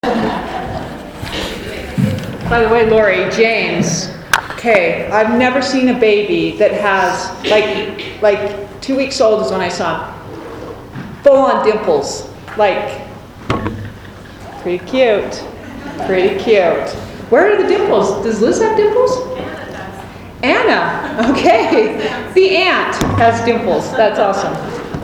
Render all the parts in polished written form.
By the way, Lori, James, okay, I've never seen a baby that has, like 2 weeks old is when I saw him, full on dimples, like, pretty cute, pretty cute. Where are the dimples? Does Liz have dimples? Anna, okay. The aunt has dimples. That's awesome.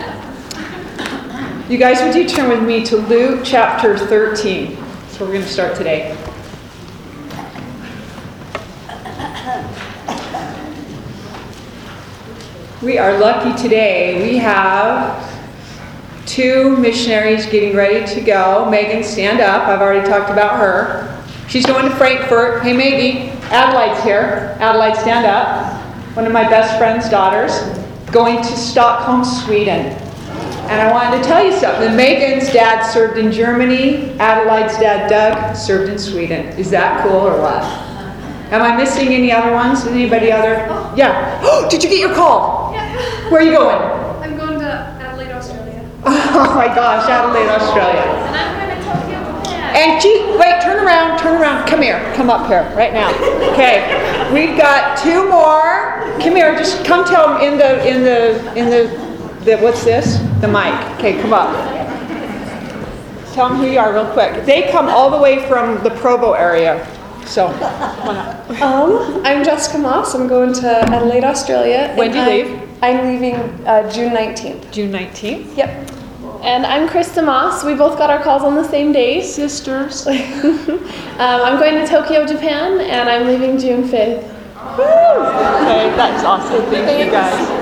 You guys, would you turn with me to Luke chapter 13? That's where we're going to start today. We are lucky today. We have 2 missionaries getting ready to go. Megan, stand up. I've already talked about her. She's going to Frankfurt. Hey, Maggie. Adelaide's here. Adelaide, stand up. One of my best friend's daughters. Going to Stockholm, Sweden. And I wanted to tell you something. Megan's dad served in Germany. Adelaide's dad, Doug, served in Sweden. Is that cool or what? Am I missing any other ones? Anybody other? Oh. Yeah. Oh, did you get your call? Yeah. Where are you going? I'm going to Adelaide, Australia. Oh my gosh, Adelaide, Australia. And I'm going to Tokyo, Japan. And wait, turn around. Come here, come up here, right now. Okay, we've got 2 more. Come here, just come tell them in the what's this? The mic. Okay, come up. Tell them who you are real quick. They come all the way from the Provo area. So, come on up. I'm Jessica Moss. I'm going to Adelaide, Australia. When do you leave? I'm leaving June 19th. June 19th. Yep. And I'm Krista Moss. We both got our calls on the same day. Sisters. I'm going to Tokyo, Japan, and I'm leaving June 5th. Woo! Okay, that's awesome. Thank you guys.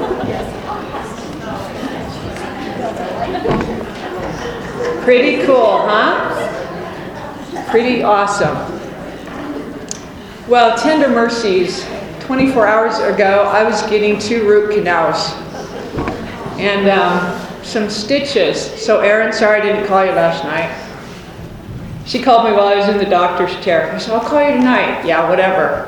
Pretty cool, huh? Pretty awesome. Well, tender mercies. 24 hours ago, I was getting 2 root canals and some stitches. So, Erin, sorry I didn't call you last night. She called me while I was in the doctor's chair. I said, I'll call you tonight. Yeah, whatever.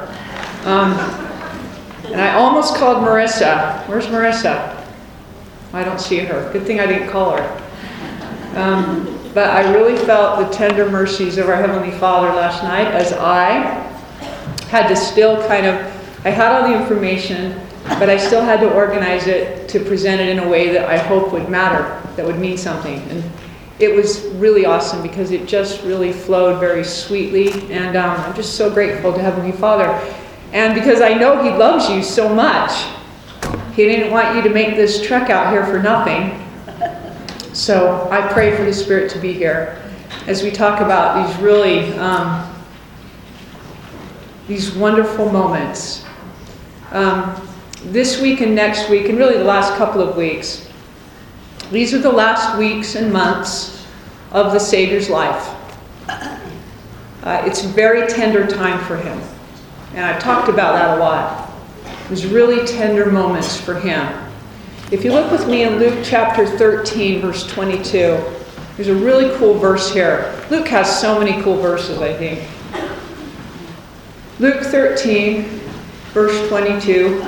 And I almost called Marissa. Where's Marissa? I don't see her. Good thing I didn't call her. But I really felt the tender mercies of our Heavenly Father last night as I had to still I had all the information, but I still had to organize it to present it in a way that I hope would matter, that would mean something. And it was really awesome because it just really flowed very sweetly. And I'm just so grateful to Heavenly Father. And because I know He loves you so much, He didn't want you to make this trek out here for nothing. So I pray for the Spirit to be here as we talk about these really, these wonderful moments. This week and next week, and really the last couple of weeks, these are the last weeks and months of the Savior's life. It's a very tender time for Him. And I've talked about that a lot. There's really tender moments for Him. If you look with me in Luke chapter 13, verse 22, there's a really cool verse here. Luke has so many cool verses, I think. Luke 13, verse 22.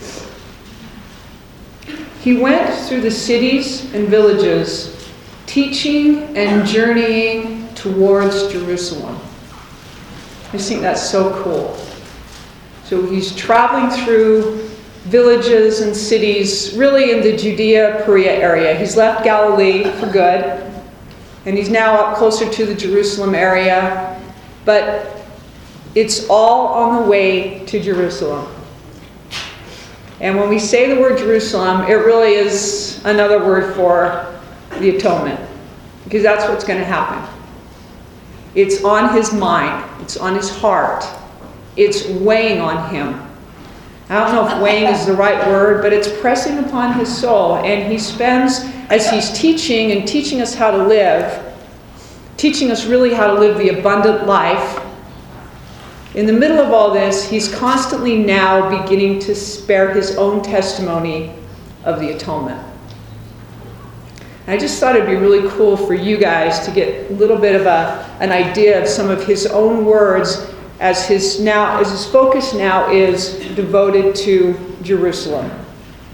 He went through the cities and villages, teaching and journeying towards Jerusalem. I just think that's so cool. So he's traveling through villages and cities, really in the Judea, Perea area. He's left Galilee for good, and he's now up closer to the Jerusalem area. But it's all on the way to Jerusalem. And when we say the word Jerusalem, it really is another word for the atonement, because that's what's going to happen. It's on his mind. It's on his heart. It's weighing on him. I don't know if weighing is the right word, but it's pressing upon his soul. And he spends, as he's teaching and teaching us how to live, teaching us really how to live the abundant life, in the middle of all this, he's constantly now beginning to bear his own testimony of the atonement. And I just thought it'd be really cool for you guys to get a little bit of an idea of some of his own words as his focus now is devoted to Jerusalem,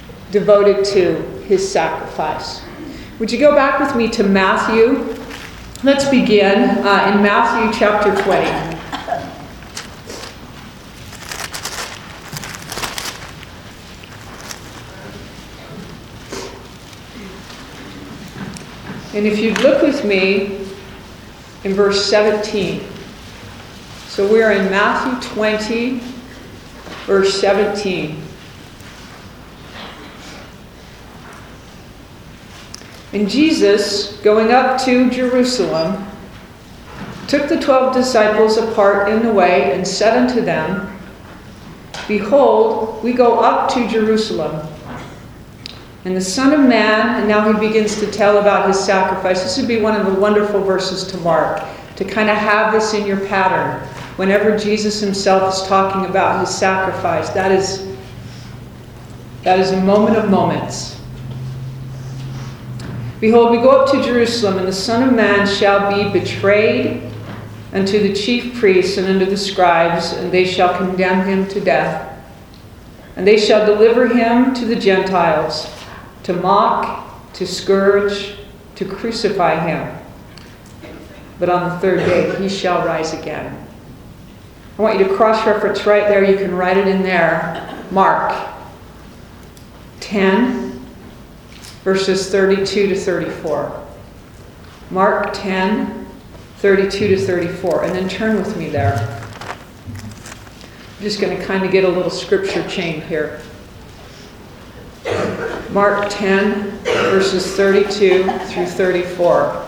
devoted to his sacrifice. Would you go back with me to Matthew Let's begin in Matthew chapter 20. And if you'd look with me in verse 17. So we're in Matthew 20, verse 17. And Jesus, going up to Jerusalem, took the 12 disciples apart in the way and said unto them, Behold, we go up to Jerusalem. And the Son of Man, and now he begins to tell about his sacrifice. This would be one of the wonderful verses to mark, to kind of have this in your pattern. Whenever Jesus himself is talking about his sacrifice, that is a moment of moments. Behold, we go up to Jerusalem, and the Son of Man shall be betrayed unto the chief priests and unto the scribes, and they shall condemn him to death. And they shall deliver him to the Gentiles, to mock, to scourge, to crucify him. But on the third day he shall rise again. I want you to cross-reference right there. You can write it in there. Mark 10, verses 32 to 34. Mark 10, 32 to 34. And then turn with me there. I'm just going to kind of get a little scripture chain here. Mark 10, verses 32 through 34.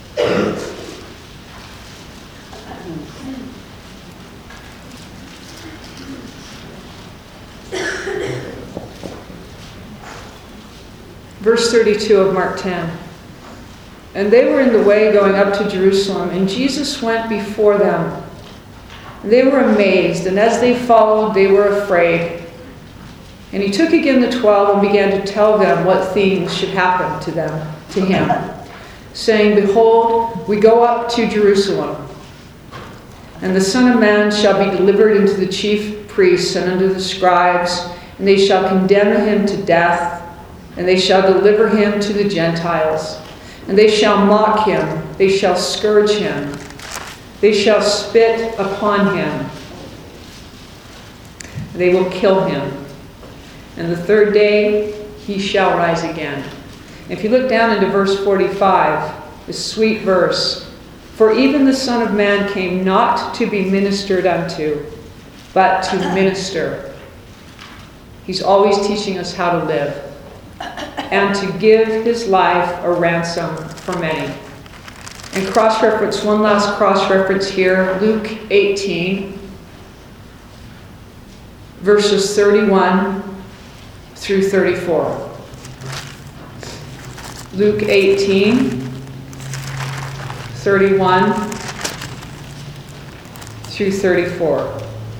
Verse 32 of Mark 10. And they were in the way going up to Jerusalem, and Jesus went before them. They were amazed, and as they followed, they were afraid. And he took again the 12 and began to tell them what things should happen to him, saying, Behold, we go up to Jerusalem, and the Son of Man shall be delivered into the chief priests and unto the scribes, and they shall condemn him to death, and they shall deliver him to the Gentiles. And they shall mock him, they shall scourge him, they shall spit upon him, they will kill him. And the third day he shall rise again. If you look down into verse 45, this sweet verse, For even the Son of Man came not to be ministered unto, but to minister. He's always teaching us how to live, and to give his life a ransom for many. And cross-reference, one last cross-reference here, Luke 18, verses 31 through 34. Luke 18, 31 through 34.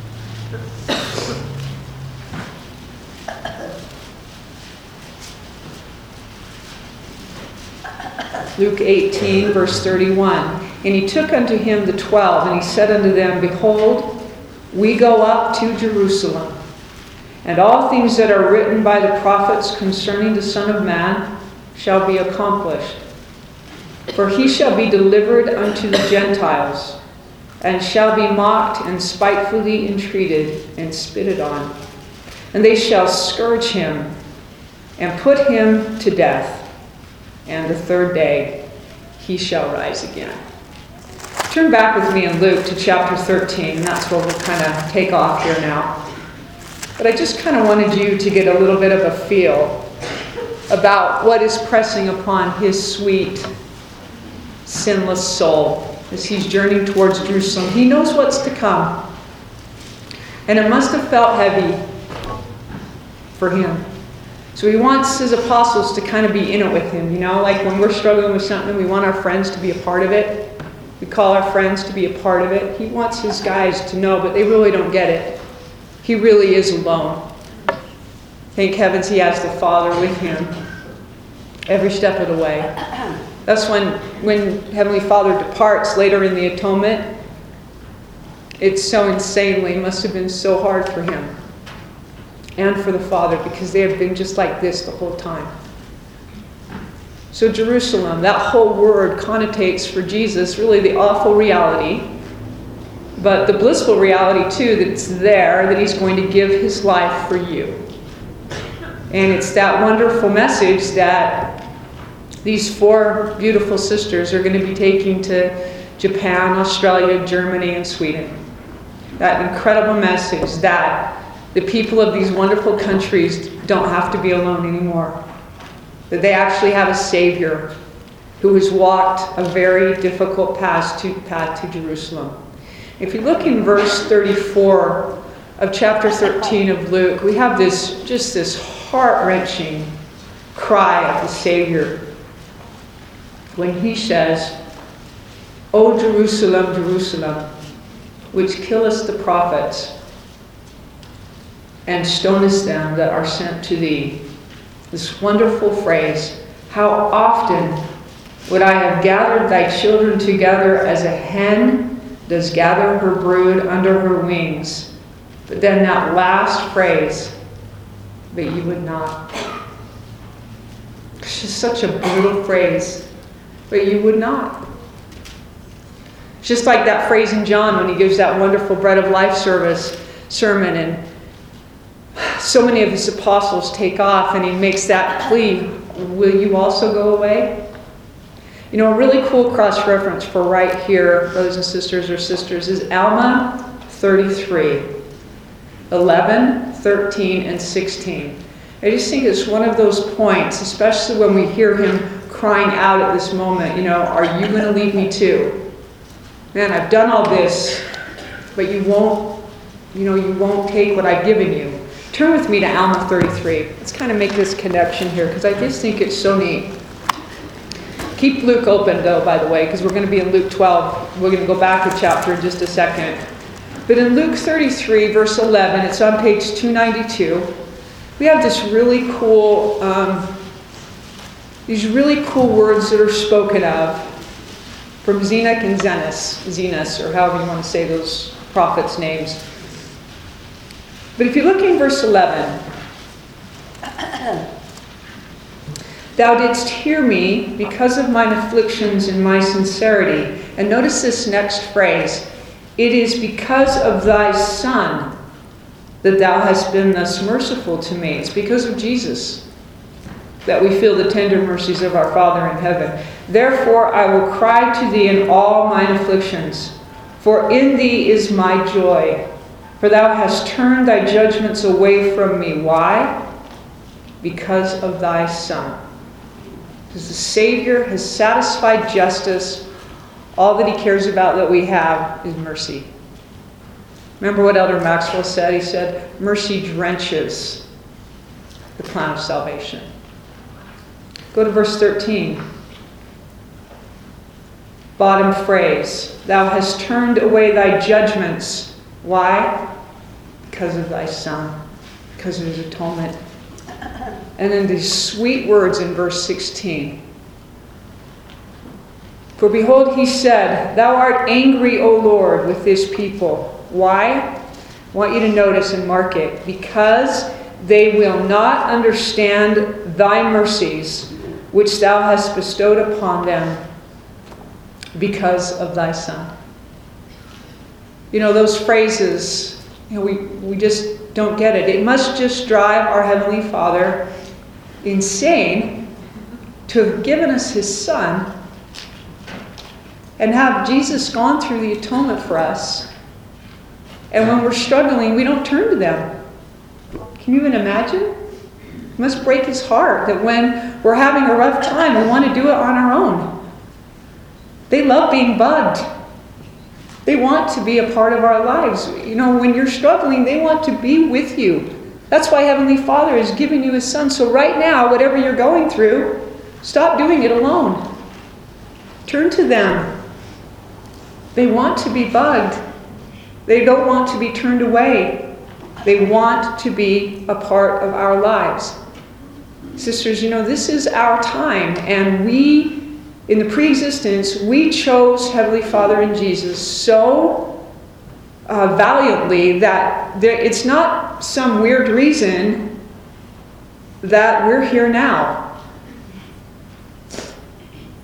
Luke 18, verse 31. And he took unto him the 12, and he said unto them, Behold, we go up to Jerusalem, and all things that are written by the prophets concerning the Son of Man shall be accomplished. For he shall be delivered unto the Gentiles, and shall be mocked and spitefully entreated and spitted on. And they shall scourge him and put him to death. And the third day he shall rise again. Turn back with me in Luke to chapter 13. That's where we'll kind of take off here now. But I just kind of wanted you to get a little bit of a feel about what is pressing upon his sweet, sinless soul as he's journeying towards Jerusalem. He knows what's to come. And it must have felt heavy for him. So he wants his apostles to kind of be in it with him. You know, like when we're struggling with something, we want our friends to be a part of it. We call our friends to be a part of it. He wants his guys to know, but they really don't get it. He really is alone. Thank heavens he has the Father with him every step of the way. That's when Heavenly Father departs later in the atonement. It's so insanely, must have been so hard for him and for the Father, because they have been just like this the whole time. So Jerusalem, that whole word connotates for Jesus really the awful reality, but the blissful reality too, that it's there, that he's going to give his life for you. And it's that wonderful message that these 4 beautiful sisters are going to be taking to Japan, Australia, Germany, and Sweden. That incredible message that the people of these wonderful countries don't have to be alone anymore. That they actually have a Savior who has walked a very difficult path to Jerusalem. If you look in verse 34 of chapter 13 of Luke, we have this heart-wrenching cry of the Savior when he says, "O Jerusalem, Jerusalem, which killest the prophets, and stonest them that are sent to thee." This wonderful phrase, "How often would I have gathered thy children together as a hen does gather her brood under her wings." But then that last phrase, "but you would not." It's just such a brutal phrase, "but you would not." It's just like that phrase in John when he gives that wonderful Bread of Life sermon, and so many of his apostles take off, and he makes that plea, "Will you also go away?" You know, a really cool cross-reference for right here, brothers and sisters or sisters, is Alma 33, 11, 13, and 16. I just think it's one of those points, especially when we hear him crying out at this moment, "Are you going to leave me too? Man, I've done all this, but you won't take what I've given you." Turn with me to Alma 33. Let's kind of make this connection here, because I just think it's so neat. Keep Luke open, though, by the way, because we're going to be in Luke 12. We're going to go back a chapter in just a second. But in Luke 33, verse 11, it's on page 292, we have these really cool words that are spoken of from Zenock and Zenos, or however you want to say those prophets' names. But if you look in verse 11, "Thou didst hear me because of mine afflictions and my sincerity." And notice this next phrase, "It is because of thy Son that thou hast been thus merciful to me." It's because of Jesus that we feel the tender mercies of our Father in heaven. "Therefore I will cry to thee in all mine afflictions, for in thee is my joy. For thou hast turned thy judgments away from me." Why? Because of thy Son. Because the Savior has satisfied justice. All that he cares about that we have is mercy. Remember what Elder Maxwell said? He said, "Mercy drenches the plan of salvation." Go to verse 13. Bottom phrase, "Thou hast turned away thy judgments." Why? Because of thy Son, because of his atonement. And then these sweet words in verse 16. "For behold, he said, Thou art angry, O Lord, with this people." Why? I want you to notice and mark it. "Because they will not understand thy mercies, which thou hast bestowed upon them, because of thy Son." Those phrases, we just don't get it. It must just drive our Heavenly Father insane to have given us his Son and have Jesus gone through the atonement for us. And when we're struggling, we don't turn to them. Can you even imagine? It must break his heart that when we're having a rough time, we want to do it on our own. They love being bugged. They want to be a part of our lives. When you're struggling, they want to be with you. That's why Heavenly Father has given you his Son. So right now, whatever you're going through, stop doing it alone. Turn to them. They want to be bugged. They don't want to be turned away. They want to be a part of our lives. Sisters, this is our time, and we, in the pre-existence, we chose Heavenly Father and Jesus so valiantly that it's not some weird reason that we're here now.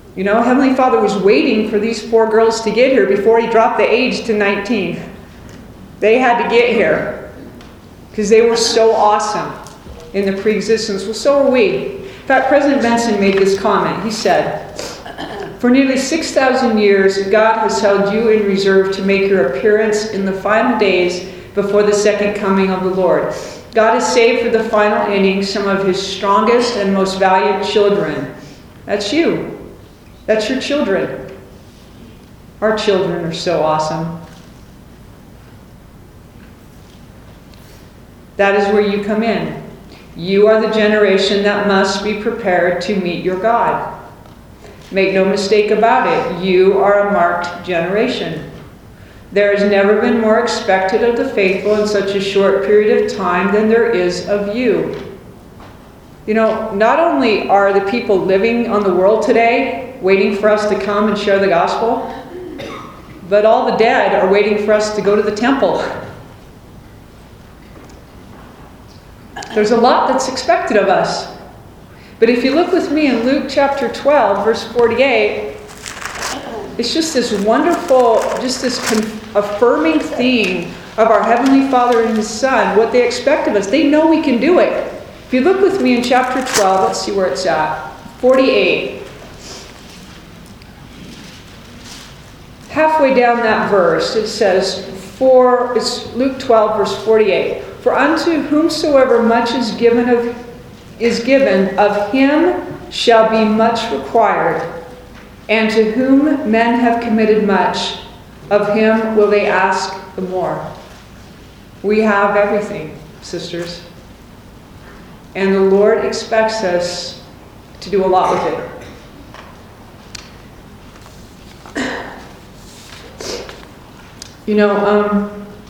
You know, Heavenly Father was waiting for these 4 girls to get here before he dropped the age to 19. They had to get here because they were so awesome in the pre-existence. Well, so are we. In fact, President Benson made this comment. He said, "For nearly 6,000 years, God has held you in reserve to make your appearance in the final days before the second coming of the Lord. God has saved for the final inning some of his strongest and most valiant children." That's you. That's your children. Our children are so awesome. That is where you come in. You are the generation that must be prepared to meet your God. Make no mistake about it, you are a marked generation. There has never been more expected of the faithful in such a short period of time than there is of you. You know, not only are the people living on the world today waiting for us to come and share the gospel, but all the dead are waiting for us to go to the temple. There's a lot that's expected of us. But if you look with me in Luke chapter 12, verse 48, it's just this wonderful, just this affirming theme of our Heavenly Father and His Son, what they expect of us. They know we can do it. If you look with me in chapter 12, let's see where it's at. 48. Halfway down that verse, it says, it's Luke 12, verse 48. "For unto whomsoever much is given, of him shall be much required. And to whom men have committed much, of him will they ask the more." We have everything, sisters. And the Lord expects us to do a lot with it. You know,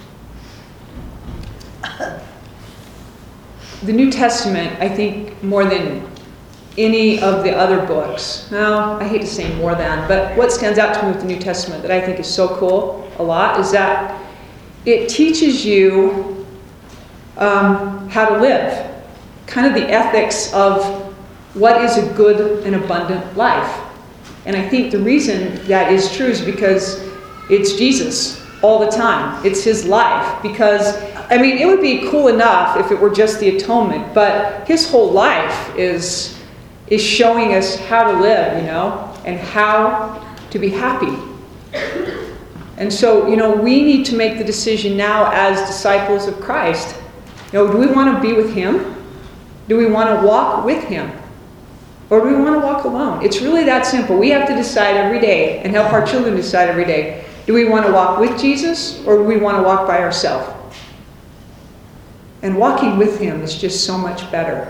the New Testament, I think, more than any of the other books. Now, I hate to say more than, but what stands out to me with the New Testament that I think is so cool a lot is that it teaches you how to live, kind of the ethics of what is a good and abundant life. And I think the reason that is true is because it's Jesus all the time. It's his life. Because, I mean, it would be cool enough if it were just the atonement, but his whole life is showing us how to live, you know, and how to be happy. And so, you know, we need to make the decision now as disciples of Christ. You know, do we want to be with him? Do we want to walk with him? Or do we want to walk alone? It's really that simple. We have to decide every day and help our children decide every day. Do we want to walk with Jesus or do we want to walk by ourselves? And walking with him is just so much better.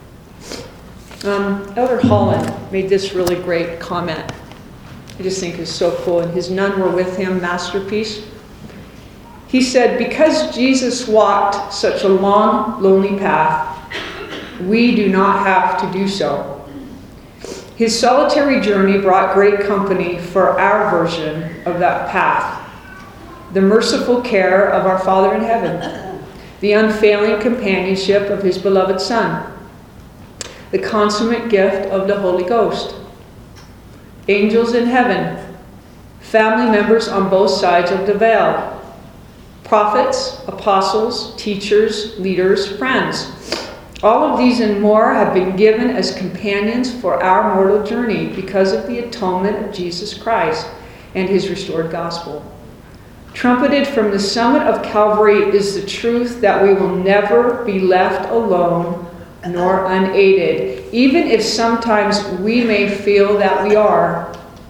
Elder Holland made this really great comment. I just think it's so cool. In his "None Were With Him" masterpiece, he said, "Because Jesus walked such a long, lonely path, we do not have to do so. His solitary journey brought great company for our version of that path. The merciful care of our Father in heaven, the unfailing companionship of his beloved Son, the consummate gift of the Holy Ghost, angels in heaven, family members on both sides of the veil, prophets, apostles, teachers, leaders, friends. All of these and more have been given as companions for our mortal journey because of the atonement of Jesus Christ and his restored gospel. Trumpeted from the summit of Calvary is the truth that we will never be left alone nor unaided, even if sometimes we may feel that we are.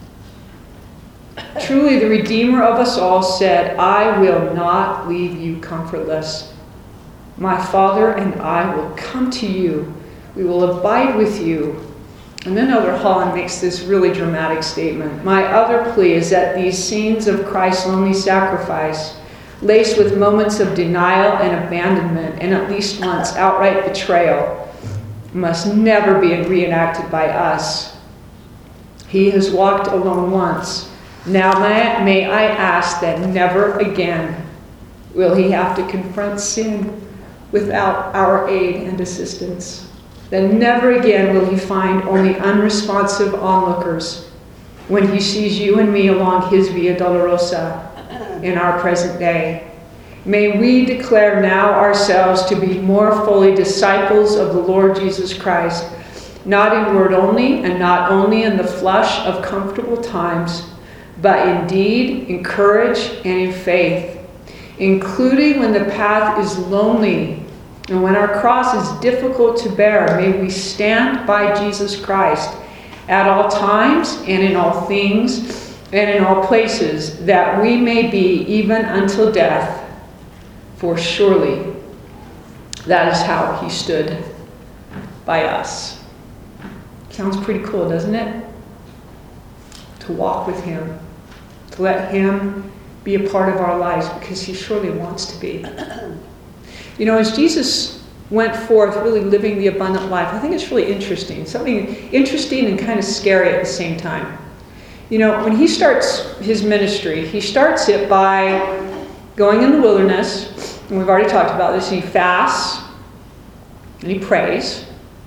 Truly, the Redeemer of us all said, 'I will not leave you comfortless. My Father and I will come to you. We will abide with you.'" And then Elder Holland makes this really dramatic statement. "My other plea is that these scenes of Christ's lonely sacrifice, laced with moments of denial and abandonment, and at least once outright betrayal, must never be reenacted by us. He has walked alone once. Now may I ask that never again will he have to confront sin without our aid and assistance. That never again will he find only unresponsive onlookers. when he sees you and me along his Via Dolorosa in our present day. May we declare now ourselves to be more fully disciples of the Lord Jesus Christ, not in word only, and not only in the flush of comfortable times, but in deed, in courage, and in faith, including when the path is lonely and when our cross is difficult to bear. May we stand by Jesus Christ at all times and in all things and in all places, that we may be even until death. For surely that is how he stood by us. Sounds pretty cool, doesn't it? To walk with him, to let him be a part of our lives, because he surely wants to be. You know, as Jesus went forth really living the abundant life, I think it's really interesting. Something interesting and kind of scary at the same time. You know, when he starts his ministry, he starts it by going in the wilderness, and we've already talked about this. He fasts, and he prays,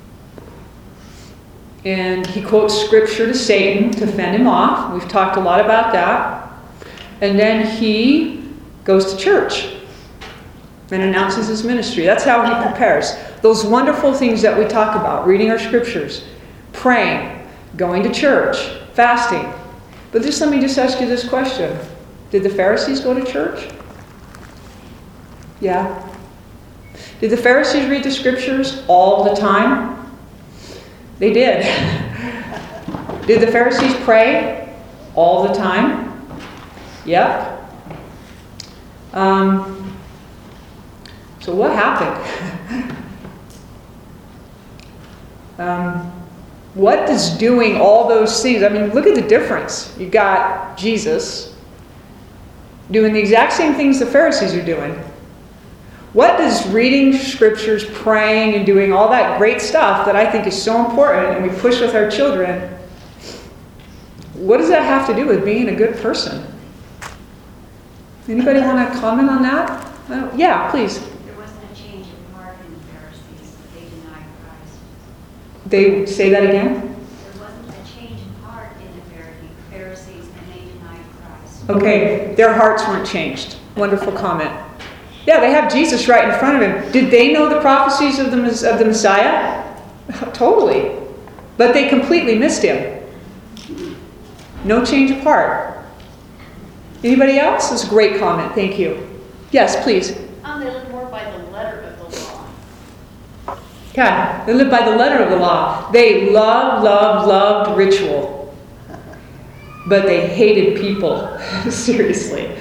and he quotes scripture to Satan to fend him off. We've talked a lot about that. And then he goes to church and announces his ministry. That's how he prepares. Those wonderful things that we talk about, reading our scriptures, praying, going to church, fasting. But let me just ask you this question. Did the Pharisees go to church? Yeah. Did the Pharisees read the scriptures all the time? They did. Did the Pharisees pray all the time? Yep. So what happened? What does doing all those things? I mean, look at the difference. You got Jesus doing the exact same things the Pharisees are doing. What does reading scriptures, praying, and doing all that great stuff that I think is so important and we push with our children, what does that have to do with being a good person? Anybody want to comment on that? Yeah, please. There wasn't a change in heart in the Pharisees, but they denied Christ. They say that again? There wasn't a change in heart in the Pharisees, and they denied Christ. Okay, their hearts weren't changed. Wonderful comment. Yeah, they have Jesus right in front of him. Did they know the prophecies of the Messiah? Totally. But they completely missed him. No change of heart. Anybody else? That's a great comment. Thank you. Yes, please. They live more by the letter of the law. Okay, they live by the letter of the law. They loved ritual. But they hated people. Seriously.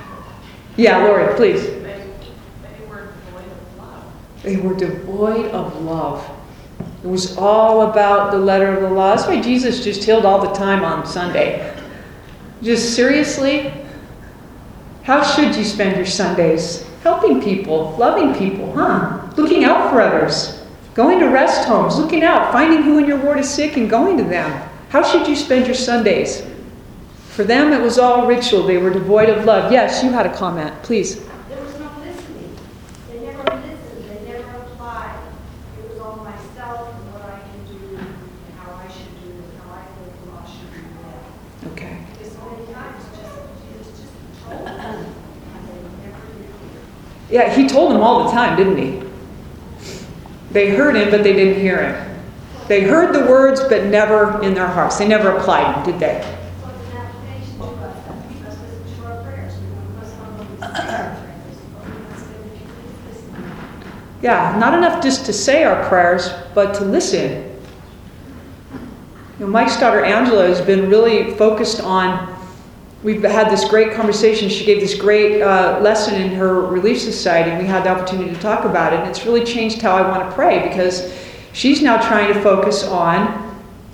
Yeah, Lori, please. They were devoid of love. They were devoid of love. It was all about the letter of the law. That's why Jesus just healed all the time on Sunday. Just seriously? How should you spend your Sundays? Helping people, loving people, looking out for others, going to rest homes, looking out, finding who in your ward is sick and going to them. How should you spend your Sundays? For them, it was all ritual. They were devoid of love. Yes, you had a comment. Please. There was no listening. They never listened. They never applied. It was all myself and what I can do and how I should do and how I think the law should be read. Okay. Because so many times Jesus just told them and they never did hear. Yeah, he told them all the time, didn't he? They heard him, but they didn't hear him. They heard the words, but never in their hearts. They never applied them, did they? So it's an application to us that we must listen to our prayers. We must not only say our prayers, but we must listen. Yeah, not enough just to say our prayers, but to listen. You know, Mike's daughter Angela has been really focused on, we've had this great conversation. She gave this great lesson in her Relief Society, and we had the opportunity to talk about it. And it's really changed how I want to pray, because she's now trying to focus on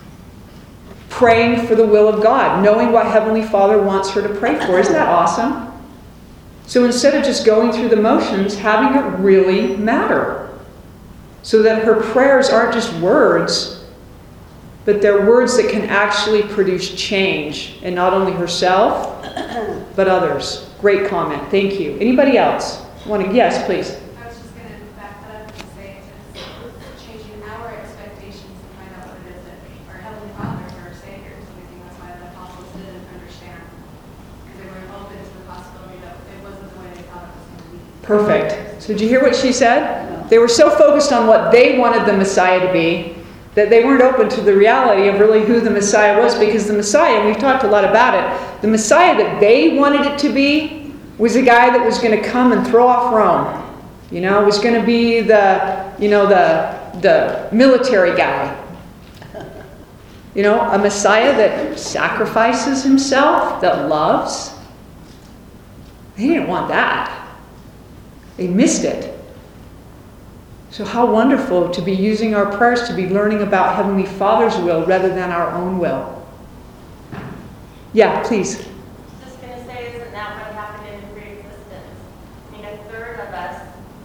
praying for the will of God, knowing what Heavenly Father wants her to pray for. Isn't that awesome? So instead of just going through the motions, having it really matter, so that her prayers aren't just words, but they're words that can actually produce change in not only herself, but others. Great comment. Thank you. Anybody else? Yes, please. I was just going to back that up and say it's changing our expectations to find out what it is that our Heavenly Father is our Savior. So I think that's why the apostles Perfect. So did you hear what she said? They were so focused on what they wanted the Messiah to be that they weren't open to the reality of really who the Messiah was, because the Messiah, and we've talked a lot about it, the Messiah that they wanted it to be was a guy that was going to come and throw off Rome. You know, was going to be the military guy. You know, a Messiah that sacrifices himself, that loves. They didn't want that. They missed it. So how wonderful to be using our prayers to be learning about Heavenly Father's will rather than our own will. Yeah, please. Just going to say, isn't that what happened in pre-existence? I mean, a third of us,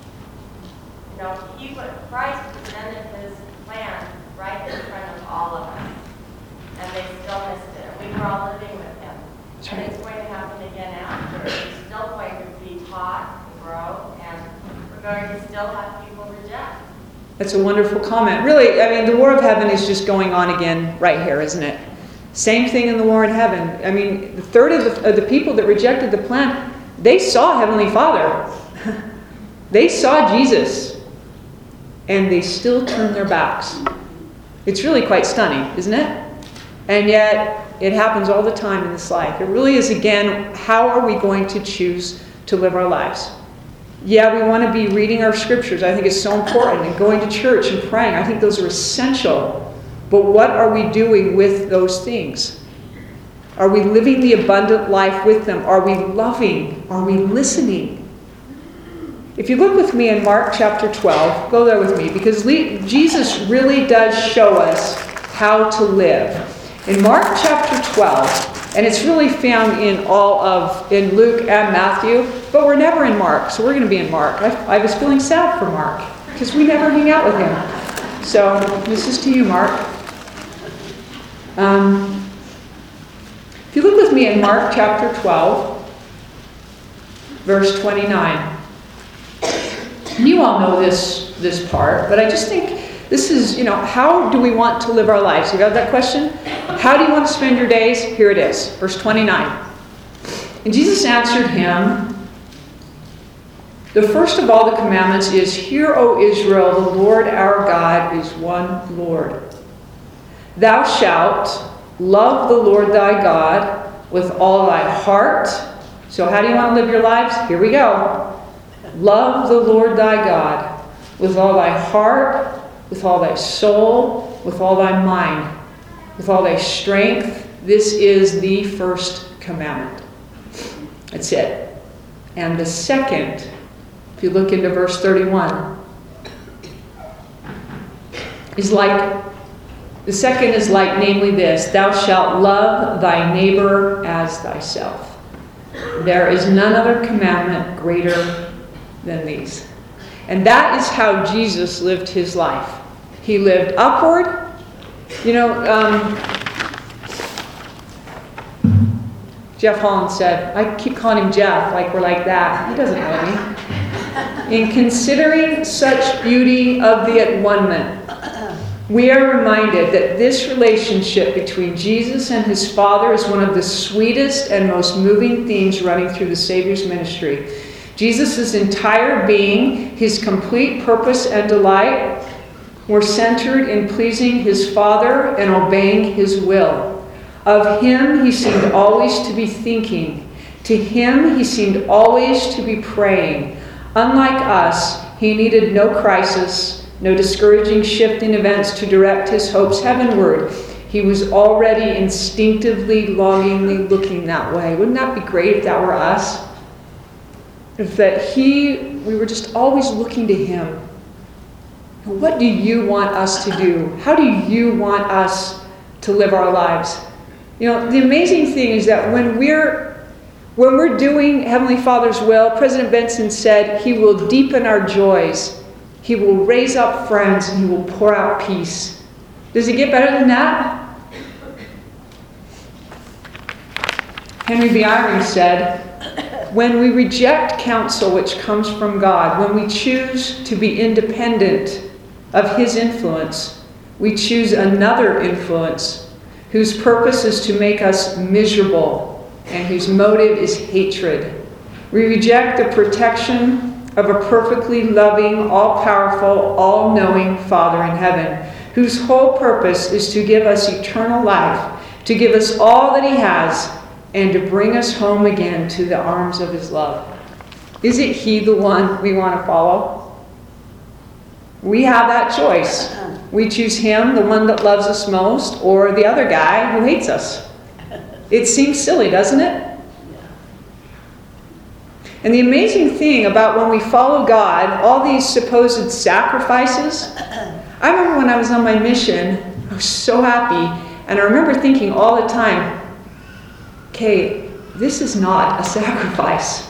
Christ presented his plan right in front of all of us. And they still missed it. And we were all living with him. That's and right. it's going to happen again after. We're still going to be taught and grow, and we're going to still have people reject. That's a wonderful comment. Really, I mean, the war of heaven is just going on again right here, isn't it? Same thing in the war in heaven. I mean, the third of the people that rejected the plan, they saw Heavenly Father. They saw Jesus. And they still turned their backs. It's really quite stunning, isn't it? And yet, it happens all the time in this life. It really is, again, how are we going to choose to live our lives? Yeah, we want to be reading our scriptures. I think it's so important. And going to church and praying. I think those are essential. But what are we doing with those things? Are we living the abundant life with them? Are we loving? Are we listening? If you look with me in Mark chapter 12, go there with me, because Jesus really does show us how to live. In Mark chapter 12, and it's really found in in Luke and Matthew, but we're never in Mark, so we're going to be in Mark. I was feeling sad for Mark, because we never hang out with him. So this is to you, Mark. If you look with me in Mark chapter 12, verse 29. And you all know this part, but I just think this is, how do we want to live our lives? You got that question? How do you want to spend your days? Here it is, verse 29. And Jesus answered him, the first of all the commandments is, Hear, O Israel, the Lord our God is one Lord. Thou shalt love the Lord thy God with all thy heart. So how do you want to live your lives? Here we go. Love the Lord thy God with all thy heart, with all thy soul, with all thy mind, with all thy strength. This is the first commandment. That's it. And the second, if you look into verse 31, the second is like, namely this, Thou shalt love thy neighbor as thyself. There is none other commandment greater than these. And that is how Jesus lived his life. He lived upward. Jeff Holland said, I keep calling him Jeff, like we're like that. He doesn't know me. In considering such beauty of the at-one-ment, we are reminded that this relationship between Jesus and his Father is one of the sweetest and most moving themes running through the Savior's ministry. Jesus' entire being, his complete purpose and delight, were centered in pleasing his Father and obeying his will. Of him he seemed always to be thinking. To him he seemed always to be praying. Unlike us, he needed no crisis, no discouraging shifting events to direct his hopes heavenward. He was already instinctively, longingly looking that way. Wouldn't that be great if that were us? If we were just always looking to him. What do you want us to do? How do you want us to live our lives? The amazing thing is that when we're doing Heavenly Father's will, President Benson said, he will deepen our joys. He will raise up friends, and he will pour out peace. Does it get better than that? Henry B. Eyring said, when we reject counsel which comes from God, when we choose to be independent of his influence, we choose another influence whose purpose is to make us miserable and whose motive is hatred. We reject the protection of a perfectly loving, all-powerful, all-knowing Father in heaven, whose whole purpose is to give us eternal life, to give us all that he has, and to bring us home again to the arms of his love. Isn't he the one we want to follow? We have that choice. We choose him, the one that loves us most, or the other guy who hates us. It seems silly, doesn't it? And the amazing thing about when we follow God, all these supposed sacrifices, I remember when I was on my mission, I was so happy, and I remember thinking all the time, okay, this is not a sacrifice.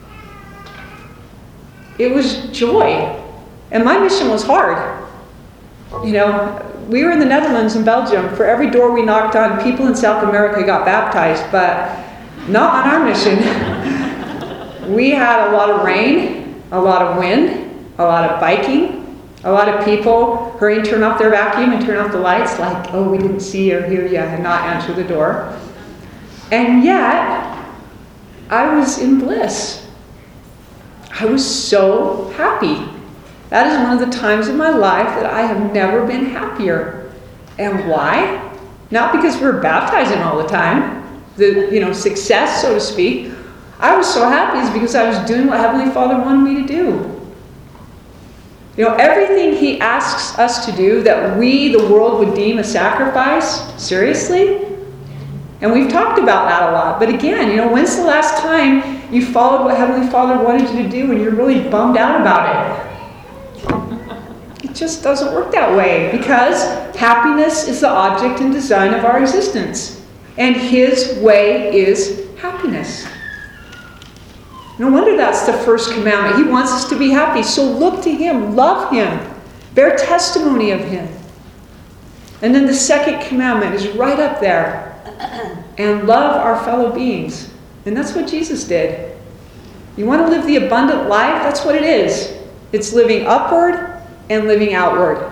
It was joy. And my mission was hard. You know, we were in the Netherlands and Belgium. For every door we knocked on, people in South America got baptized, but not on our mission. We had a lot of rain, a lot of wind, a lot of biking, a lot of people hurrying to turn off their vacuum and turn off the lights like, oh, we didn't see or hear you and not answer the door. And yet, I was in bliss. I was so happy. That is one of the times in my life that I have never been happier. And why? Not because we're baptizing all the time, success, so to speak. I was so happy is because I was doing what Heavenly Father wanted me to do. You know, everything he asks us to do that we, the world, would deem a sacrifice, seriously? And we've talked about that a lot. But again, when's the last time you followed what Heavenly Father wanted you to do and you're really bummed out about it? It just doesn't work that way, because happiness is the object and design of our existence. And his way is happiness. No wonder that's the first commandment. He wants us to be happy. So look to him, love him, bear testimony of him. And then the second commandment is right up there. And love our fellow beings. And that's what Jesus did. You want to live the abundant life? That's what it is. It's living upward and living outward.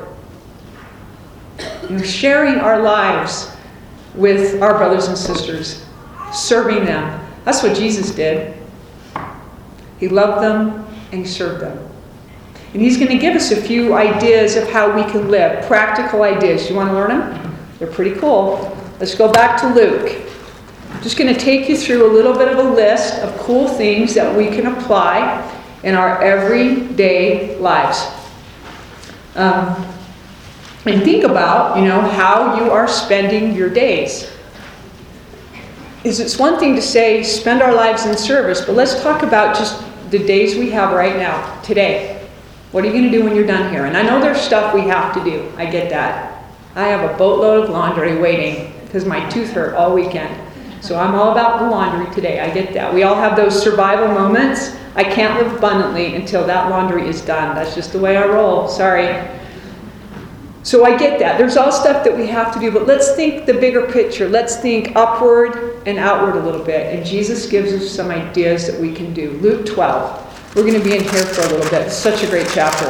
Sharing our lives with our brothers and sisters. Serving them. That's what Jesus did. He loved them and he served them. And he's going to give us a few ideas of how we can live. Practical ideas. You want to learn them? They're pretty cool. Let's go back to Luke. I'm just going to take you through a little bit of a list of cool things that we can apply in our everyday lives. And think about, how you are spending your days. It's one thing to say, spend our lives in service, but let's talk about just the days we have right now, today. What are you going to do when you're done here? And I know there's stuff we have to do. I get that. I have a boatload of laundry waiting because my tooth hurt all weekend. So I'm all about the laundry today. I get that. We all have those survival moments. I can't live abundantly until that laundry is done. That's just the way I roll. Sorry. So I get that. There's all stuff that we have to do, but let's think the bigger picture. Let's think upward and outward a little bit. And Jesus gives us some ideas that we can do. Luke 12. We're going to be in here for a little bit. It's such a great chapter.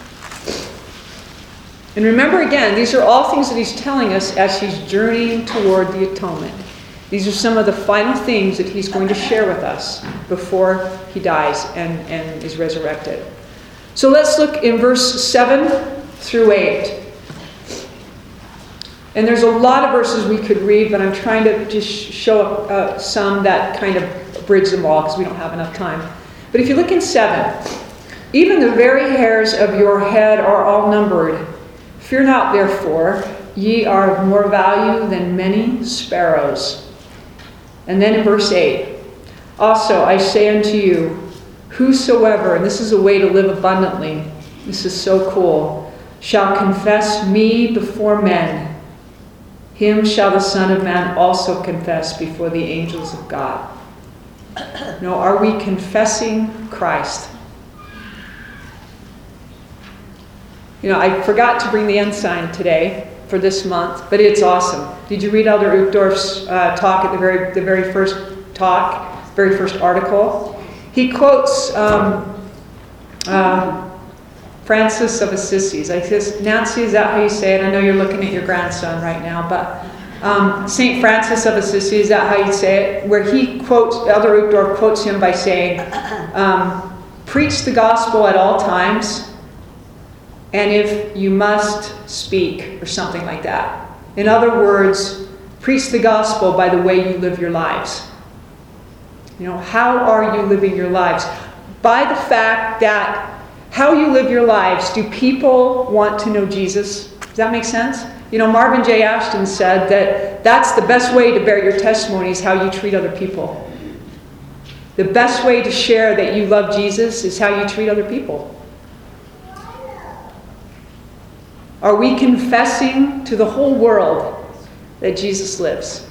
And remember again, these are all things that he's telling us as he's journeying toward the atonement. These are some of the final things that he's going to share with us before he dies and is resurrected. So let's look in verse 7 through 8. And there's a lot of verses we could read, but I'm trying to just show some that kind of bridge them all because we don't have enough time. But if you look in 7, even the very hairs of your head are all numbered. Fear not, therefore, ye are of more value than many sparrows. And then in verse 8, also I say unto you, whosoever, and this is a way to live abundantly, this is so cool, shall confess me before men, him shall the Son of Man also confess before the angels of God. No, are we confessing Christ? I forgot to bring the ensign today for this month, but it's awesome. Did you read Elder Uchtdorf's talk at the very first talk, very first article? He quotes Francis of Assisi. I says, Nancy, is that how you say it? I know you're looking at your grandson right now, but St. Francis of Assisi, is that how you say it? Where he quotes, Elder Uchtdorf quotes him by saying, preach the gospel at all times, and if you must, speak, or something like that. In other words, preach the gospel by the way you live your lives. How are you living your lives? By the fact that how you live your lives, do people want to know Jesus? Does that make sense? Marvin J. Ashton said that that's the best way to bear your testimony is how you treat other people. The best way to share that you love Jesus is how you treat other people. Are we confessing to the whole world that Jesus lives?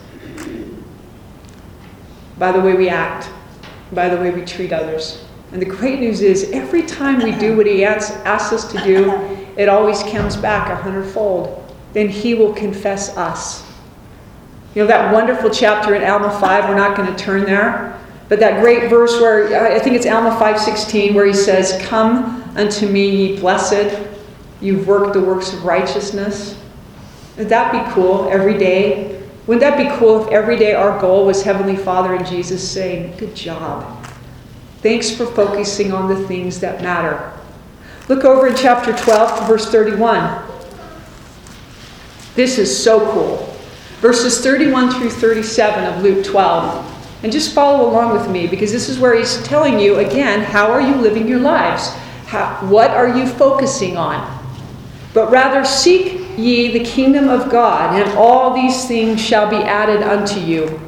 By the way we act, by the way we treat others. And the great news is every time we do what he asks us to do, it always comes back 100-fold. Then he will confess us. That wonderful chapter in Alma 5, we're not going to turn there, but that great verse where, I think it's Alma 5:16, where he says, "Come unto me, ye blessed, you've worked the works of righteousness." Would that be cool every day? Wouldn't that be cool if every day our goal was Heavenly Father and Jesus saying, "Good job. Thanks for focusing on the things that matter." Look over in chapter 12, verse 31. This is so cool. Verses 31 through 37 of Luke 12. And just follow along with me, because this is where he's telling you, again, how are you living your lives? What are you focusing on? "But rather seek ye the kingdom of God, and all these things shall be added unto you.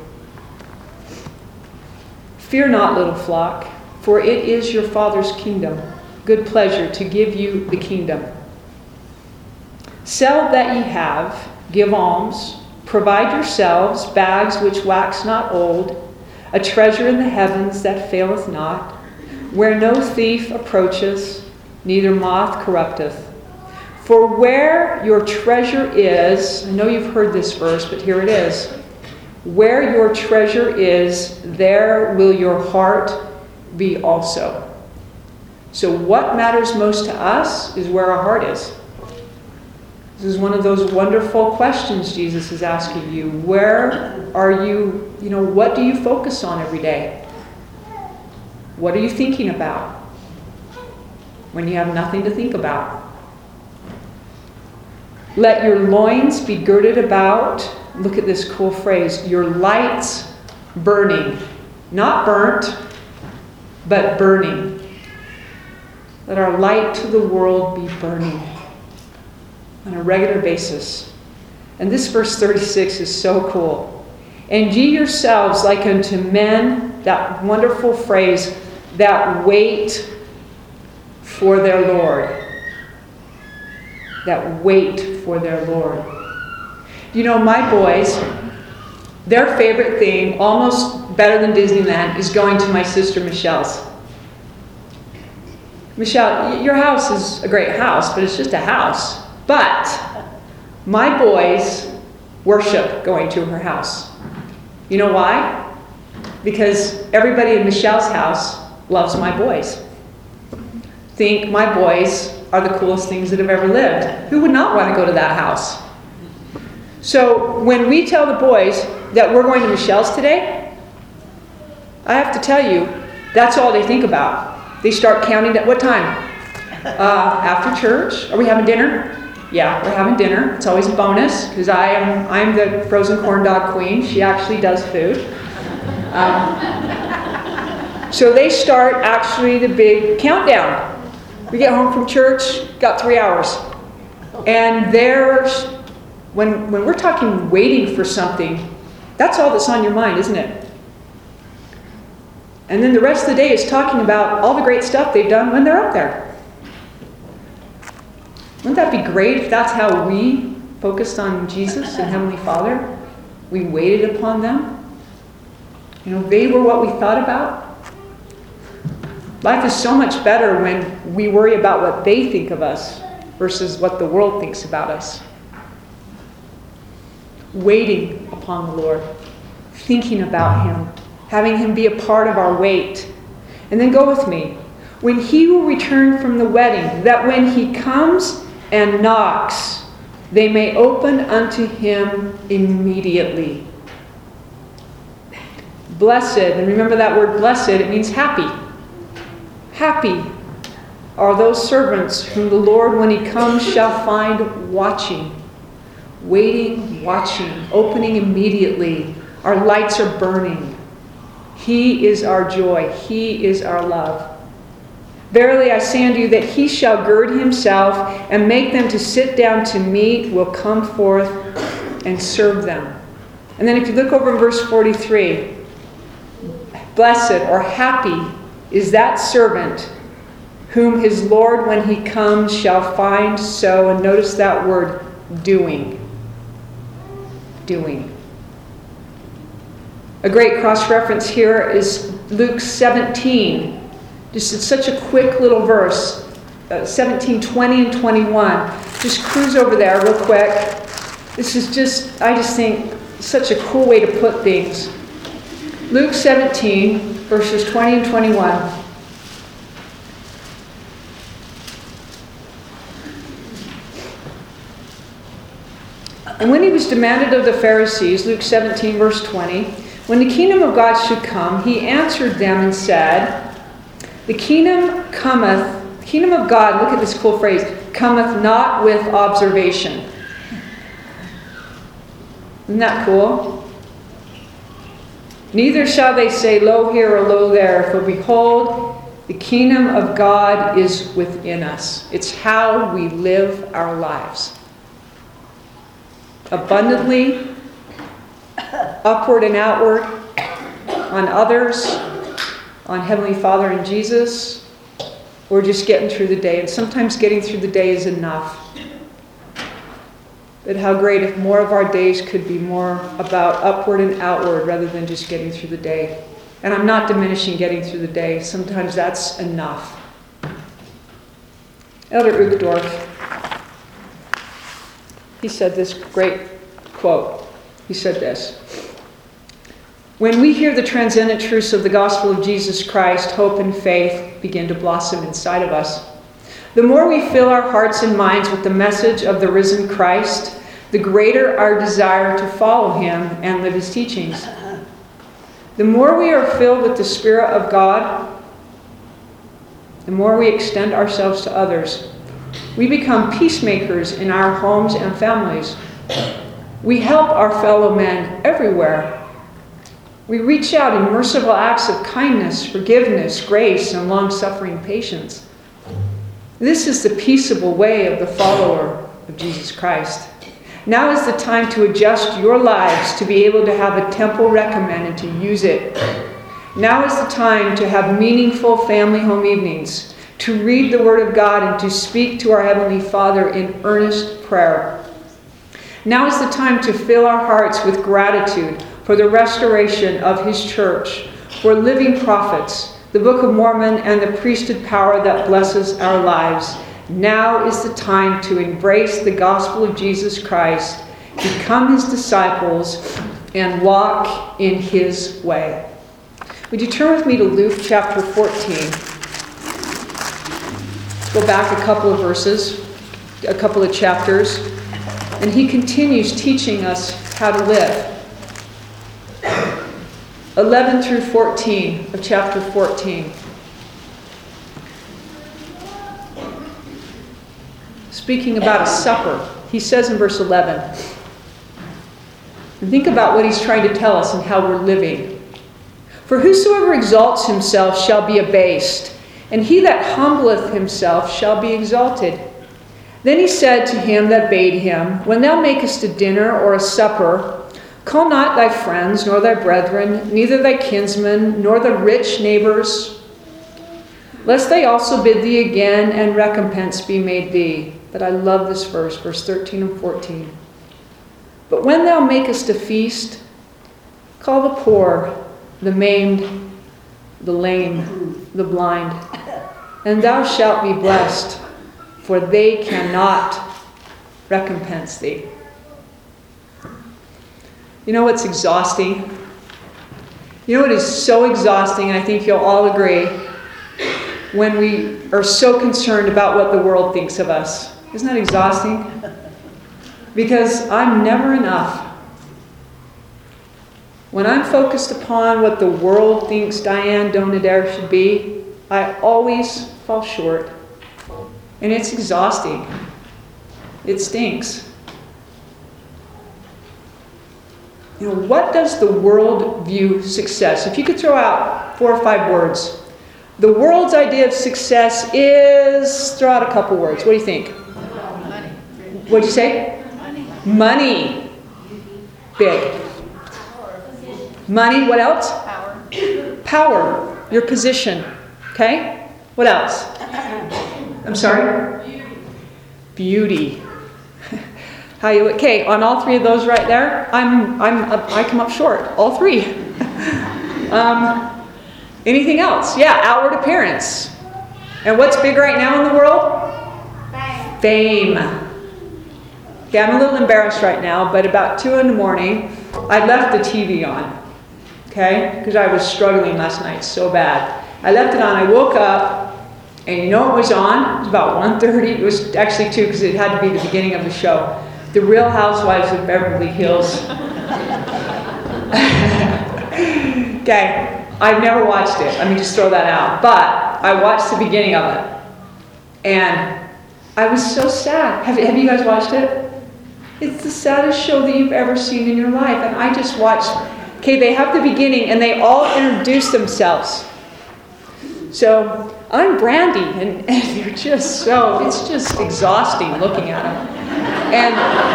Fear not, little flock, for it is your Father's kingdom, good pleasure to give you the kingdom. Sell that ye have, give alms, provide yourselves bags which wax not old, a treasure in the heavens that faileth not, where no thief approacheth, neither moth corrupteth. For where your treasure is," I know you've heard this verse, but here it is. "Where your treasure is, there will your heart be also." So what matters most to us is where our heart is. This is one of those wonderful questions Jesus is asking you. Where are you, what do you focus on every day? What are you thinking about when you have nothing to think about? "Let your loins be girded about," look at this cool phrase, "your lights burning." Not burnt, but burning. Let our light to the world be burning on a regular basis. And this verse 36 is so cool. "And ye yourselves like unto men," that wonderful phrase, "that wait for their Lord." That wait for their Lord. My boys, their favorite thing, almost better than Disneyland, is going to my sister Michelle's. Michelle, your house is a great house, but it's just a house. But my boys worship going to her house. You know why? Because everybody in Michelle's house loves my boys. Think my boys are the coolest things that have ever lived. Who would not want to go to that house? So when we tell the boys that we're going to Michelle's today, I have to tell you, that's all they think about. They start counting at what time? After church. Are we having dinner? Yeah, we're having dinner. It's always a bonus because I'm the frozen corn dog queen. She actually does food. So they start actually the big countdown. We get home from church, got 3 hours. And when we're talking waiting for something, that's all that's on your mind, isn't it? And then the rest of the day is talking about all the great stuff they've done when they're up there. Wouldn't that be great if that's how we focused on Jesus and Heavenly Father? We waited upon them. They were what we thought about. Life is so much better when we worry about what they think of us versus what the world thinks about us. Waiting upon the Lord, thinking about Him, having Him be a part of our wait. And then go with me. When He will return from the wedding, that when He comes and knocks, they may open unto Him immediately. Blessed, and remember that word blessed, it means happy. Happy are those servants whom the Lord, when he comes, shall find watching, waiting, watching, opening immediately. Our lights are burning. He is our joy. He is our love. Verily I say unto you that he shall gird himself and make them to sit down to meat, will come forth and serve them. And then if you look over in verse 43, blessed or happy is that servant whom his Lord, when he comes, shall find so, and notice that word, doing. Doing. A great cross-reference here is Luke 17. Just it's such a quick little verse. 17, 20, and 21. Just cruise over there real quick. This is just, I just think, such a cool way to put things. Luke 17, verses 20 and 21. And when he was demanded of the Pharisees, Luke 17, verse 20, when the kingdom of God should come, he answered them and said, the kingdom of God, look at this cool phrase, cometh not with observation. Isn't that cool? Neither shall they say, lo here or lo there, for behold, the kingdom of God is within us. It's how we live our lives. Abundantly, upward and outward, on others, on Heavenly Father and Jesus, or just getting through the day. And sometimes getting through the day is enough. But how great if more of our days could be more about upward and outward rather than just getting through the day. And I'm not diminishing getting through the day. Sometimes that's enough. Elder Uchtdorf, he said this great quote. He said this: when we hear the transcendent truths of the gospel of Jesus Christ, hope and faith begin to blossom inside of us. The more we fill our hearts and minds with the message of the risen Christ, the greater our desire to follow him and live his teachings. The more we are filled with the Spirit of God, the more we extend ourselves to others. We become peacemakers in our homes and families. We help our fellow men everywhere. We reach out in merciful acts of kindness, forgiveness, grace, and long-suffering patience. This is the peaceable way of the follower of Jesus Christ. Now is the time to adjust your lives to be able to have a temple recommend and to use it. Now is the time to have meaningful family home evenings, to read the Word of God and to speak to our Heavenly Father in earnest prayer. Now is the time to fill our hearts with gratitude for the restoration of his church, for living prophets, the Book of Mormon, and the priesthood power that blesses our lives. Now is the time to embrace the gospel of Jesus Christ, become his disciples, and walk in his way. Would you turn with me to Luke chapter 14? Go back a couple of verses, a couple of chapters, and he continues teaching us how to live. 11 through 14 of chapter 14. Speaking about a supper, he says in verse 11, and think about what he's trying to tell us and how we're living. For whosoever exalts himself shall be abased, and he that humbleth himself shall be exalted. Then he said to him that bade him, when thou makest a dinner or a supper, call not thy friends, nor thy brethren, neither thy kinsmen, nor the rich neighbors, lest they also bid thee again, and recompense be made thee. But I love this verse 13 and 14. But when thou makest a feast, call the poor, the maimed, the lame, the blind, and thou shalt be blessed, for they cannot recompense thee. You know what's exhausting? You know what is so exhausting, and I think you'll all agree, when we are so concerned about what the world thinks of us. Isn't that exhausting? Because I'm never enough. When I'm focused upon what the world thinks Diane Donadere should be, I always fall short. And it's exhausting. It stinks. You know, what does the world view success? If you could throw out 4 or 5 words. The world's idea of success is, throw out a couple words. What do you think? Money. What'd you say? Money. Big. Money, what else? Power. Power. Your position. Okay? What else? I'm sorry? Beauty. How you, okay, on all 3 of those right there, I come up short. All 3. Anything else? Yeah, outward appearance. And what's big right now in the world? Fame. Okay, I'm a little embarrassed right now, but about 2 in the morning, I left the TV on. Okay? Because I was struggling last night so bad. I left it on, I woke up, and you know what was on? It was about 1:30. It was actually 2 because it had to be the beginning of the show. The Real Housewives of Beverly Hills. Okay. I've never watched it. Let me just throw that out. But I watched the beginning of it. And I was so sad. Have you guys watched it? It's the saddest show that you've ever seen in your life. And I just watched. Okay, they have the beginning and they all introduce themselves. So I'm Brandy. And they're just so, it's just exhausting looking at them. And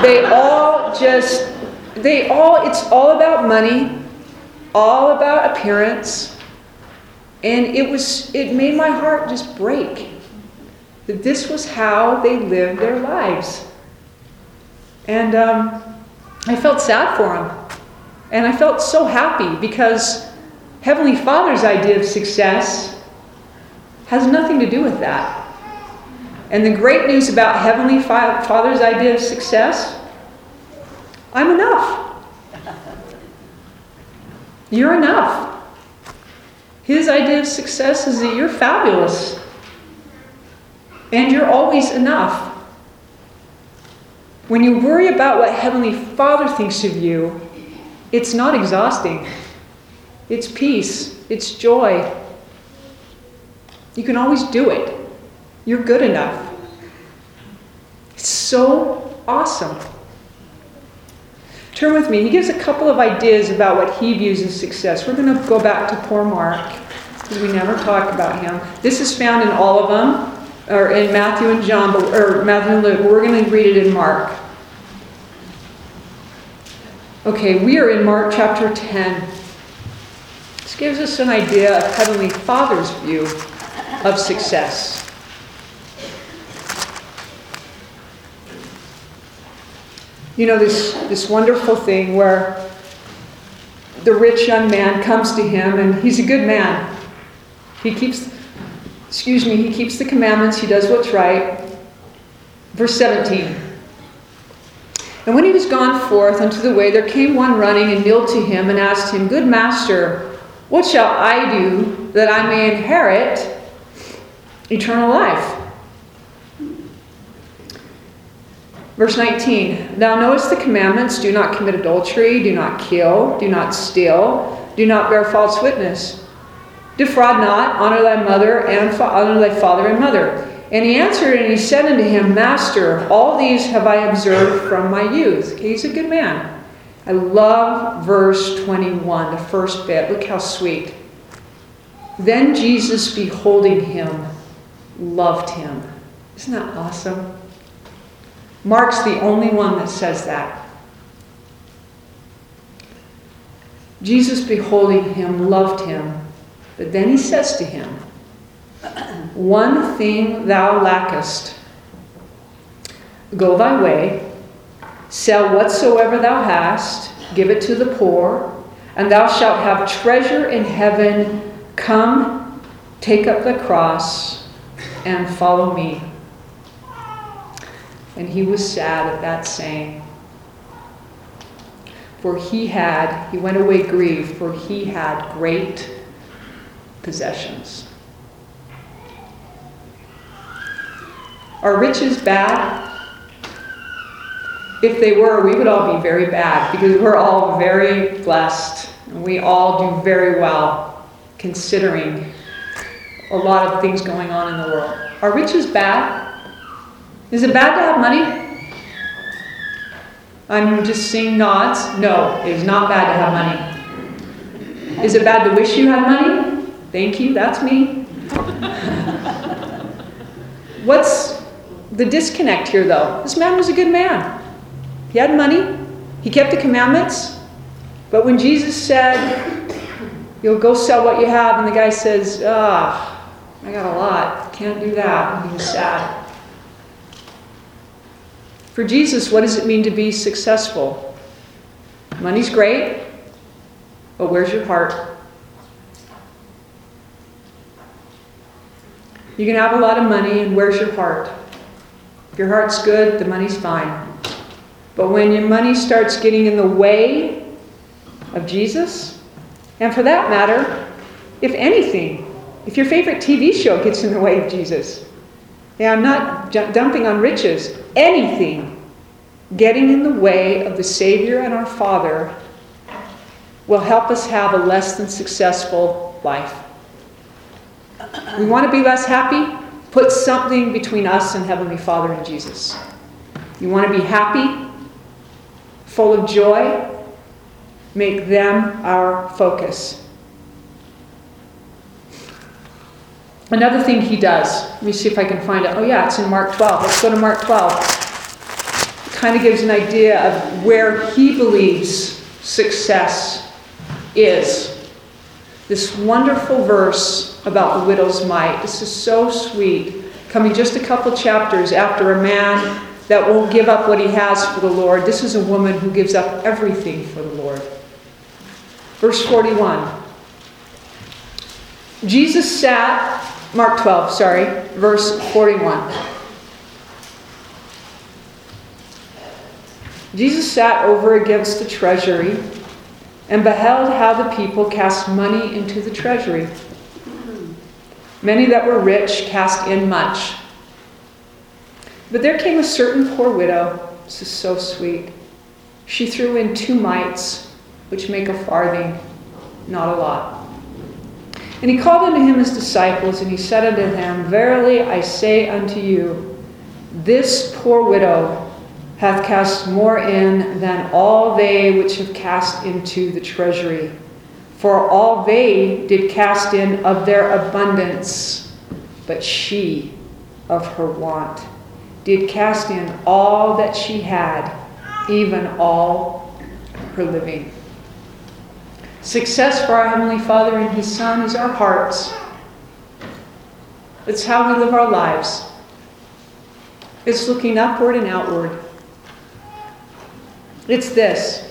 it's all about money. All about appearance, and it made my heart just break. That this was how they lived their lives. And I felt sad for them. And I felt so happy because Heavenly Father's idea of success has nothing to do with that. And the great news about Heavenly Father's idea of success, I'm enough. You're enough. His idea of success is that you're fabulous. And you're always enough. When you worry about what Heavenly Father thinks of you, it's not exhausting. It's peace. It's joy. You can always do it. You're good enough. It's so awesome. Turn with me. He gives a couple of ideas about what he views as success. We're going to go back to poor Mark, because we never talk about him. This is found in all of them, or in Matthew and John, or Matthew and Luke. We're going to read it in Mark. Okay, we are in Mark chapter 10. This gives us an idea of Heavenly Father's view of success. You know, this wonderful thing where the rich young man comes to him, and he's a good man. He keeps the commandments, he does what's right. Verse 17. And when he was gone forth unto the way, there came one running and kneeled to him and asked him, Good master, what shall I do that I may inherit eternal life? Verse 19, Thou knowest the commandments, do not commit adultery, do not kill, do not steal, do not bear false witness. Defraud not, honor thy mother, and honor thy father and mother. And he answered and he said unto him, Master, all these have I observed from my youth. Okay, he's a good man. I love verse 21, the first bit. Look how sweet. Then Jesus, beholding him, loved him. Isn't that awesome? Mark's the only one that says that. Jesus, beholding him, loved him. But then he says to him, One thing thou lackest. Go thy way, sell whatsoever thou hast, give it to the poor, and thou shalt have treasure in heaven. Come, take up the cross, and follow me. And he was sad at that saying. For he went away grieved, for he had great possessions. Are riches bad? If they were, we would all be very bad, because we're all very blessed, and we all do very well, considering a lot of things going on in the world. Are riches bad? Is it bad to have money? I'm just seeing nods. No, it is not bad to have money. Is it bad to wish you had money? Thank you, that's me. What's the disconnect here, though? This man was a good man. He had money. He kept the commandments. But when Jesus said, you'll go sell what you have, and the guy says, I got a lot. Can't do that. And he was sad. For Jesus, what does it mean to be successful? Money's great, but where's your heart? You can have a lot of money, and where's your heart? If your heart's good, the money's fine. But when your money starts getting in the way of Jesus, and for that matter, if anything, if your favorite TV show gets in the way of Jesus, I'm not dumping on riches, anything getting in the way of the Savior and our Father will help us have a less than successful life. We want to be less happy? Put something between us and Heavenly Father and Jesus. You want to be happy, full of joy? Make them our focus. Another thing he does, let me see if I can find it. Oh yeah, it's in Mark 12. Let's go to Mark 12. It kind of gives an idea of where he believes success is. This wonderful verse about the widow's mite. This is so sweet. Coming just a couple chapters after a man that won't give up what he has for the Lord. This is a woman who gives up everything for the Lord. Verse 41. Jesus sat, Mark 12, verse 41. Jesus sat over against the treasury and beheld how the people cast money into the treasury. Many that were rich cast in much. But there came a certain poor widow. This is so sweet. She threw in 2 mites, which make a farthing, not a lot. And he called unto him his disciples, and he said unto them, Verily I say unto you, this poor widow hath cast more in than all they which have cast into the treasury. For all they did cast in of their abundance, but she of her want did cast in all that she had, even all her living. Success for our Heavenly Father and His Son is our hearts. It's how we live our lives. It's looking upward and outward. It's this.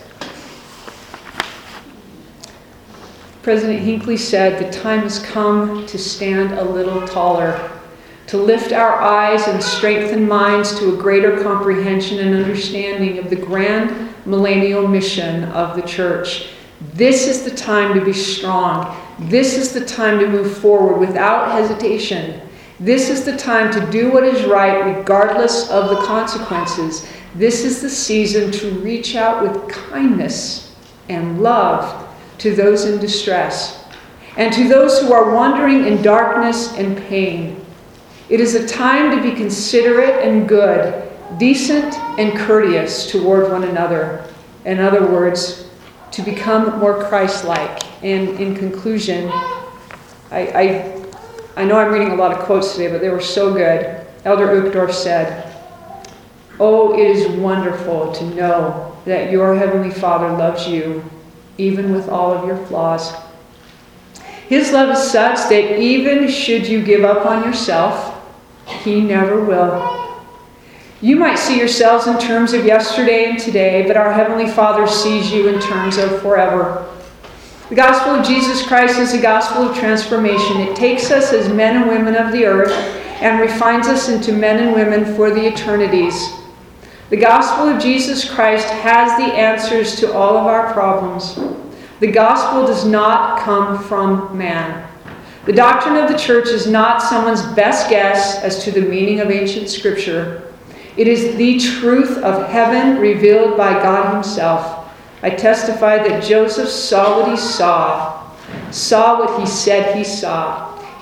President Hinckley said, the time has come to stand a little taller, to lift our eyes and strengthen minds to a greater comprehension and understanding of the grand millennial mission of the church. This is the time to be strong. This is the time to move forward without hesitation. This is the time to do what is right regardless of the consequences. This is the season to reach out with kindness and love to those in distress and to those who are wandering in darkness and pain. It is a time to be considerate and good, decent and courteous toward one another. In other words, to become more Christ-like. And in conclusion, I know I'm reading a lot of quotes today, but they were so good. Elder Uchtdorf said, "Oh, it is wonderful to know that your Heavenly Father loves you, even with all of your flaws. His love is such that even should you give up on yourself, He never will. You might see yourselves in terms of yesterday and today, but our Heavenly Father sees you in terms of forever. The gospel of Jesus Christ is a gospel of transformation. It takes us as men and women of the earth and refines us into men and women for the eternities. The gospel of Jesus Christ has the answers to all of our problems. The gospel does not come from man. The doctrine of the church is not someone's best guess as to the meaning of ancient scripture. It is the truth of heaven revealed by God Himself. I testify that Joseph saw what he saw what he said he saw.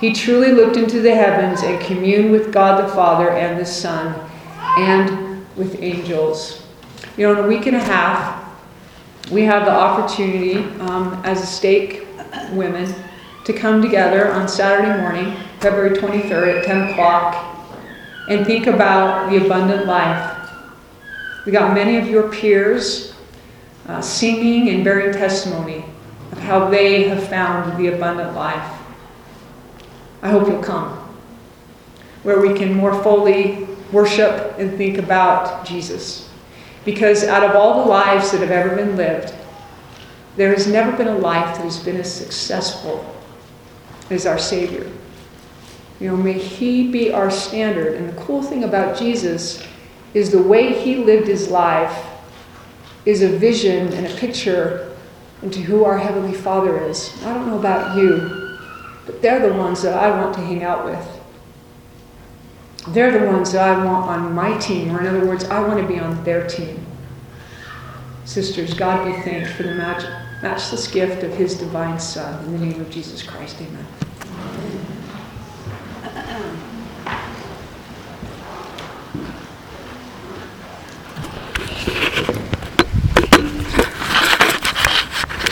He truly looked into the heavens and communed with God the Father and the Son and with angels. You know, in a week and a half, we have the opportunity as a stake women to come together on Saturday morning, February 23rd at 10 o'clock, and think about the abundant life. We got many of your peers singing and bearing testimony of how they have found the abundant life. I hope you'll come, where we can more fully worship and think about Jesus. Because out of all the lives that have ever been lived, there has never been a life that has been as successful as our Savior. You know, may He be our standard. And the cool thing about Jesus is the way He lived His life is a vision and a picture into who our Heavenly Father is. I don't know about you, but they're the ones that I want to hang out with. They're the ones that I want on my team, or in other words, I want to be on their team. Sisters, God be thanked for the matchless gift of His divine Son. In the name of Jesus Christ, amen.